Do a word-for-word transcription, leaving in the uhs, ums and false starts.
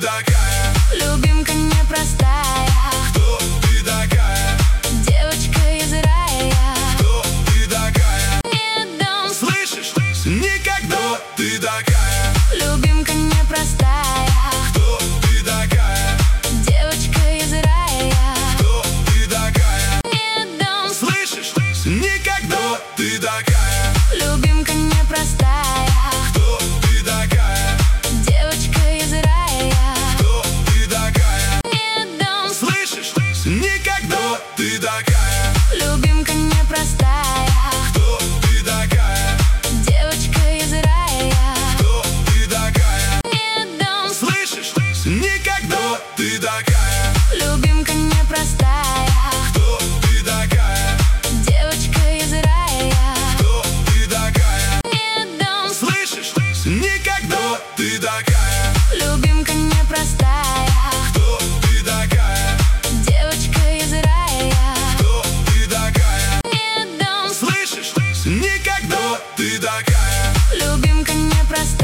такая? Любимка непростая. Кто ты такая? Девочка из рая. Кто ты такая? Не дам. Слышишь? Никогда. Ты такая? Любимка непростая. Кто ты такая? Девочка из рая. Кто ты такая? Не дам. Слышишь? Никогда. Ты такая? Любимка непростая. Кто ты такая? Девочка из рая. Кто ты такая? Не дам. Слышишь? Никогда. Ты такая? Любимка непростая. Кто ты такая? Девочка из рая. Кто ты такая? Не дам. Слышишь? Никогда. Ты такая? Любимка непростая. Кто ты такая? Девочка из рая. Кто ты такая? Не дам. Слышишь? Никогда. Ты такая? Любимка непростая. Кто ты такая? Девочка из рая. Кто ты такая? Не дам. Слышишь? Никогда. Ты такая? Любимка непростая.